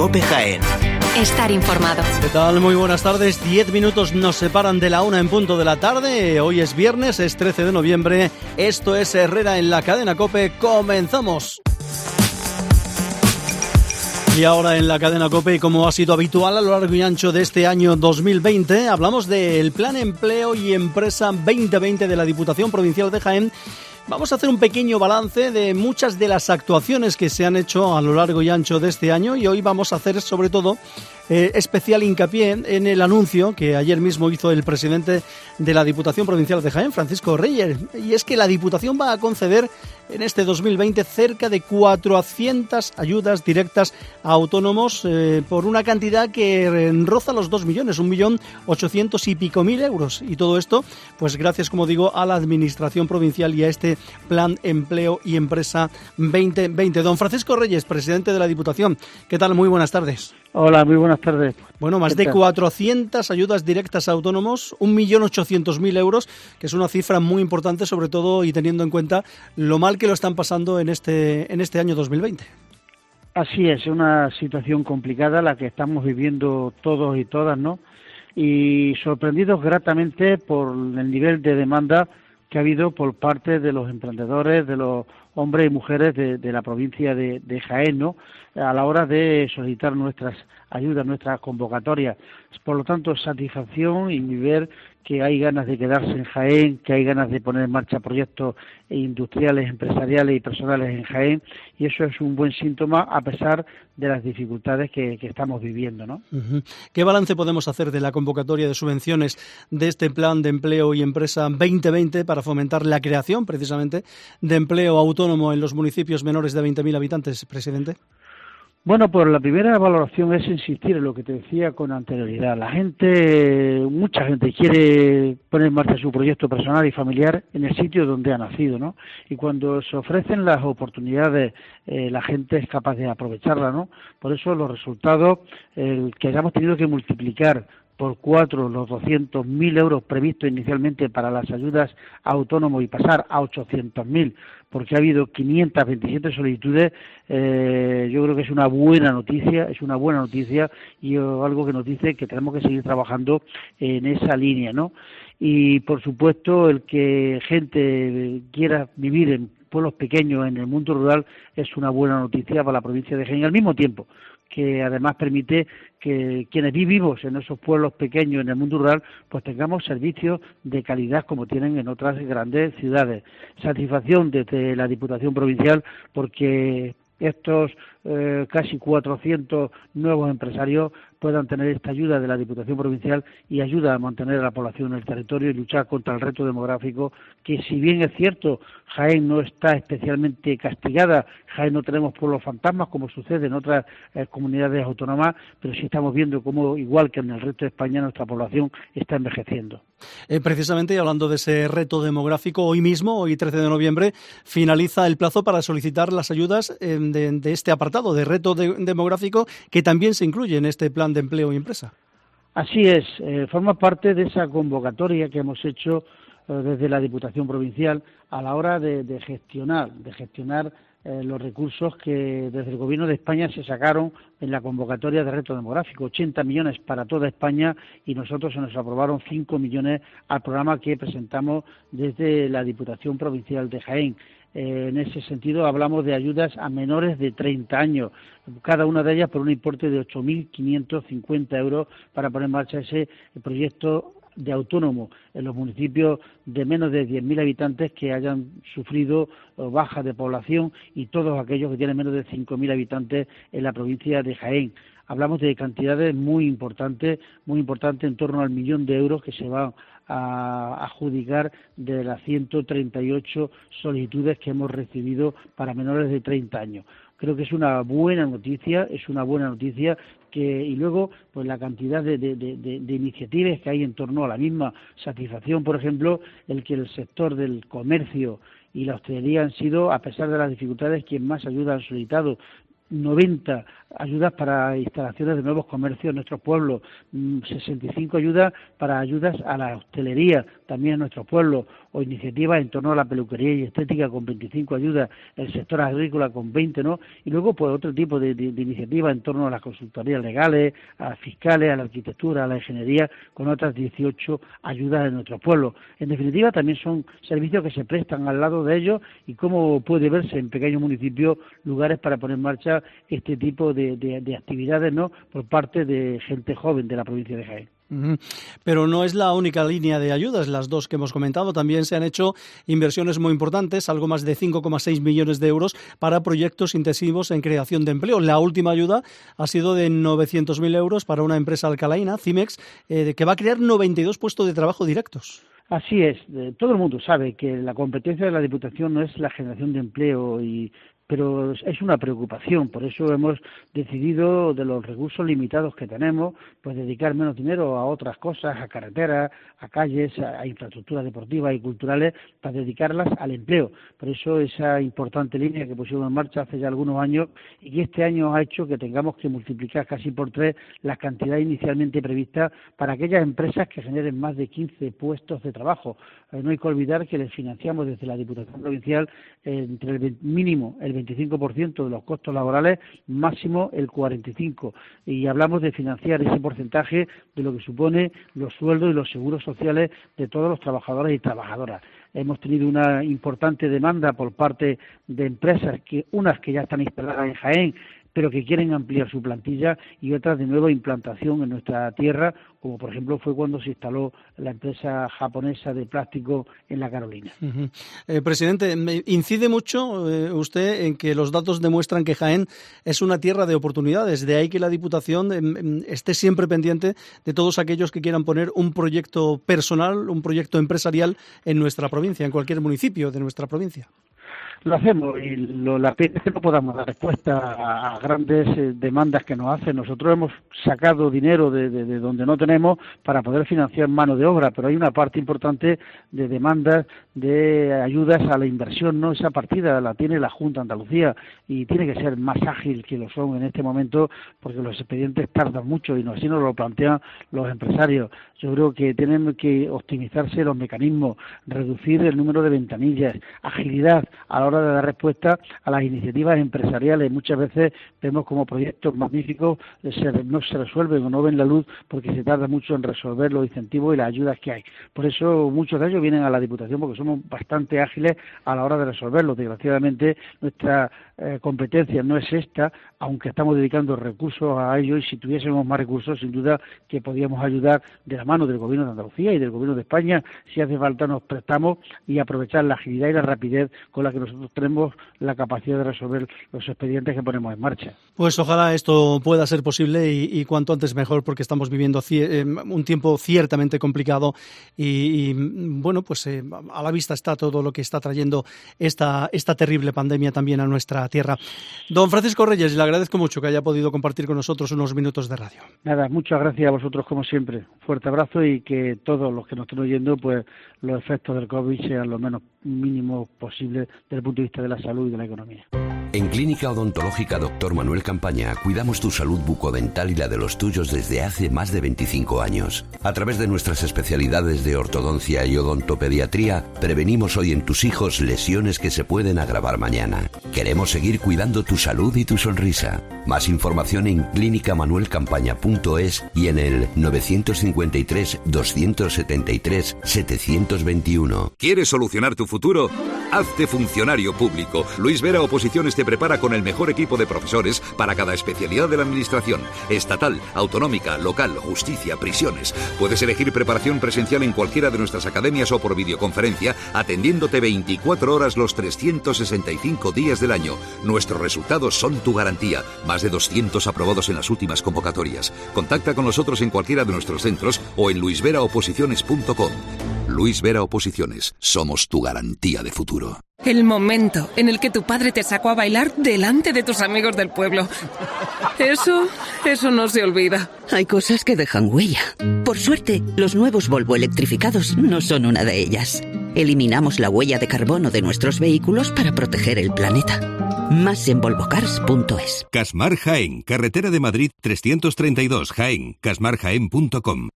COPE Jaén. Estar informado. ¿Qué tal? Muy buenas tardes. 10 minutos nos separan de la 1 en punto de la tarde. Hoy es viernes, es 13 de noviembre. Esto es Herrera en la cadena COPE. ¡Comenzamos! Y ahora en la cadena COPE, como ha sido habitual a lo largo y ancho de este año 2020, hablamos del Plan Empleo y Empresa 2020 de la Diputación Provincial de Jaén. Vamos a hacer un pequeño balance de muchas de las actuaciones que se han hecho a lo largo y ancho de este año y hoy vamos a hacer sobre todo especial hincapié en el anuncio que ayer mismo hizo el presidente de la Diputación Provincial de Jaén, Francisco Reyes, y es que la Diputación va a conceder en este 2020 cerca de 400 ayudas directas a autónomos por una cantidad que roza los 2 millones, 1.800.000 y pico euros. Y todo esto, pues gracias, como digo, a la Administración Provincial y a este Plan Empleo y Empresa 2020. Don Francisco Reyes, presidente de la Diputación, ¿qué tal? Muy buenas tardes. Hola, muy buenas tardes. Bueno, más de 400 ayudas directas a autónomos, 1.800.000 euros, que es una cifra muy importante, sobre todo y teniendo en cuenta lo mal que lo están pasando en este año 2020. Así es una situación complicada la que estamos viviendo todos y todas, ¿no? Y sorprendidos gratamente por el nivel de demanda que ha habido por parte de los emprendedores, de los hombres y mujeres de la provincia de Jaén, ¿no?, a la hora de solicitar nuestras ayudas, nuestras convocatorias. Por lo tanto, satisfacción y ver que hay ganas de quedarse en Jaén, que hay ganas de poner en marcha proyectos industriales, empresariales y personales en Jaén, y eso es un buen síntoma a pesar de las dificultades que estamos viviendo, ¿no? Uh-huh. ¿Qué balance podemos hacer de la convocatoria de subvenciones de este Plan de Empleo y Empresa 2020 para fomentar la creación, precisamente, de empleo autónomo en los municipios menores de 20.000 habitantes, presidente? Bueno, pues la primera valoración es insistir en lo que te decía con anterioridad. Mucha gente quiere poner en marcha su proyecto personal y familiar en el sitio donde ha nacido, ¿no? Y cuando se ofrecen las oportunidades, la gente es capaz de aprovecharlas, ¿no? Por eso los resultados que hayamos tenido que multiplicar por 4 los 200.000 euros previstos inicialmente para las ayudas a autónomos y pasar a 800.000, porque ha habido 527 solicitudes, yo creo que es una buena noticia y algo que nos dice que tenemos que seguir trabajando en esa línea, ¿no? Y por supuesto el que gente quiera vivir en pueblos pequeños, en el mundo rural, es una buena noticia para la provincia de Jaén, al mismo tiempo que además permite que quienes vivimos en esos pueblos pequeños en el mundo rural pues tengamos servicios de calidad como tienen en otras grandes ciudades. Satisfacción desde la Diputación Provincial porque estos casi 400 nuevos empresarios puedan tener esta ayuda de la Diputación Provincial y ayuda a mantener a la población en el territorio y luchar contra el reto demográfico que, si bien es cierto, Jaén no está especialmente castigada, Jaén no tenemos pueblos fantasmas como sucede en otras comunidades autónomas, pero sí estamos viendo cómo, igual que en el resto de España, nuestra población está envejeciendo. Precisamente, hablando de ese reto demográfico, hoy mismo, hoy 13 de noviembre, finaliza el plazo para solicitar las ayudas de este apartado de reto demográfico que también se incluye en este Plan de Empleo y Empresa. Así es, forma parte de esa convocatoria que hemos hecho desde la Diputación Provincial a la hora de gestionar los recursos que desde el Gobierno de España se sacaron en la convocatoria de reto demográfico, 80 millones para toda España y nosotros se nos aprobaron 5 millones al programa que presentamos desde la Diputación Provincial de Jaén. En ese sentido hablamos de ayudas a menores de 30 años, cada una de ellas por un importe de 8.550 euros para poner en marcha ese proyecto de autónomo en los municipios de menos de 10.000 habitantes que hayan sufrido baja de población y todos aquellos que tienen menos de 5.000 habitantes en la provincia de Jaén. Hablamos de cantidades muy importantes, en torno al 1.000.000 de euros que se van a adjudicar de las 138 solicitudes que hemos recibido para menores de 30 años. Creo que es una buena noticia, y luego pues la cantidad de iniciativas que hay en torno a la misma. Satisfacción, por ejemplo, el que el sector del comercio y la hostelería han sido, a pesar de las dificultades, quien más ayuda han solicitado. 90 ayudas para instalaciones de nuevos comercios en nuestros pueblos, 65 ayudas a la hostelería también en nuestros pueblos, o iniciativas en torno a la peluquería y estética con 25 ayudas, el sector agrícola con 20, ¿no? Y luego pues otro tipo de iniciativas en torno a las consultorías legales, a las fiscales, a la arquitectura, a la ingeniería, con otras 18 ayudas en nuestros pueblos. En definitiva, también son servicios que se prestan al lado de ellos y cómo puede verse en pequeños municipios lugares para poner en marcha este tipo de actividades, ¿no?, por parte de gente joven de la provincia de Jaén. Pero no es la única línea de ayudas, las dos que hemos comentado. También se han hecho inversiones muy importantes, algo más de 5,6 millones de euros para proyectos intensivos en creación de empleo. La última ayuda ha sido de 900.000 euros para una empresa alcalaína, Cimex, que va a crear 92 puestos de trabajo directos. Así es, todo el mundo sabe que la competencia de la Diputación no es la generación de empleo, pero es una preocupación. Por eso hemos decidido, de los recursos limitados que tenemos, pues dedicar menos dinero a otras cosas, a carreteras, a calles, a infraestructuras deportivas y culturales, para dedicarlas al empleo. Por eso esa importante línea que pusimos en marcha hace ya algunos años y que este año ha hecho que tengamos que multiplicar casi por 3 las cantidades inicialmente previstas para aquellas empresas que generen más de 15 puestos de trabajo. No hay que olvidar que les financiamos desde la Diputación Provincial entre el mínimo el 25% de los costos laborales, máximo el 45%. Y hablamos de financiar ese porcentaje de lo que supone los sueldos y los seguros sociales de todos los trabajadores y trabajadoras. Hemos tenido una importante demanda por parte de empresas, unas que ya están instaladas en Jaén, pero que quieren ampliar su plantilla, y otras de nueva implantación en nuestra tierra, como por ejemplo fue cuando se instaló la empresa japonesa de plástico en La Carolina. Presidente, incide mucho usted en que los datos demuestran que Jaén es una tierra de oportunidades, de ahí que la Diputación esté siempre pendiente de todos aquellos que quieran poner un proyecto personal, un proyecto empresarial en nuestra provincia, en cualquier municipio de nuestra provincia. Lo hacemos, y la pena es que no podamos dar respuesta a grandes demandas que nos hacen. Nosotros hemos sacado dinero de donde no tenemos para poder financiar mano de obra, pero hay una parte importante de demandas de ayudas a la inversión, ¿no? Esa partida la tiene la Junta de Andalucía y tiene que ser más ágil que lo son en este momento, porque los expedientes tardan mucho y así nos lo plantean los empresarios. Yo creo que tienen que optimizarse los mecanismos, reducir el número de ventanillas, agilidad a la hora de dar respuesta a las iniciativas empresariales. Muchas veces vemos como proyectos magníficos no se resuelven o no ven la luz porque se tarda mucho en resolver los incentivos y las ayudas que hay. Por eso muchos de ellos vienen a la Diputación, porque somos bastante ágiles a la hora de resolverlos. Desgraciadamente nuestra competencia no es esta, aunque estamos dedicando recursos a ello, y si tuviésemos más recursos sin duda que podíamos ayudar de la mano del Gobierno de Andalucía y del Gobierno de España. Si hace falta nos prestamos y aprovechar la agilidad y la rapidez con la que nosotros tenemos la capacidad de resolver los expedientes que ponemos en marcha. Pues ojalá esto pueda ser posible y cuanto antes mejor, porque estamos viviendo un tiempo ciertamente complicado y bueno, pues a la vista está todo lo que está trayendo esta terrible pandemia también a nuestra tierra. Don Francisco Reyes, le agradezco mucho que haya podido compartir con nosotros unos minutos de radio. Nada, muchas gracias a vosotros como siempre. Fuerte abrazo, y que todos los que nos estén oyendo, pues los efectos del COVID sean lo menos mínimos posible desde el punto de vista de la salud y de la economía. En Clínica Odontológica Dr. Manuel Campaña cuidamos tu salud bucodental y la de los tuyos desde hace más de 25 años. A través de nuestras especialidades de ortodoncia y odontopediatría, prevenimos hoy en tus hijos lesiones que se pueden agravar mañana. Queremos seguir cuidando tu salud y tu sonrisa. Más información en clinicamanuelcampaña.es y en el 953-273-721. ¿Quieres solucionar tu futuro? Hazte funcionario público. Luis Vera Oposiciones te prepara con el mejor equipo de profesores para cada especialidad de la administración: estatal, autonómica, local, justicia, prisiones. Puedes elegir preparación presencial en cualquiera de nuestras academias o por videoconferencia, atendiéndote 24 horas los 365 días del año. Nuestros resultados son tu garantía. Más de 200 aprobados en las últimas convocatorias. Contacta con nosotros en cualquiera de nuestros centros o en luisveraoposiciones.com. Luis Vera Oposiciones. Somos tu garantía de futuro. El momento en el que tu padre te sacó a bailar delante de tus amigos del pueblo. Eso no se olvida. Hay cosas que dejan huella. Por suerte, los nuevos Volvo electrificados no son una de ellas. Eliminamos la huella de carbono de nuestros vehículos para proteger el planeta. Más en volvocars.es. Casmar Jaén, carretera de Madrid 332 Jaén, casmarjaén.com.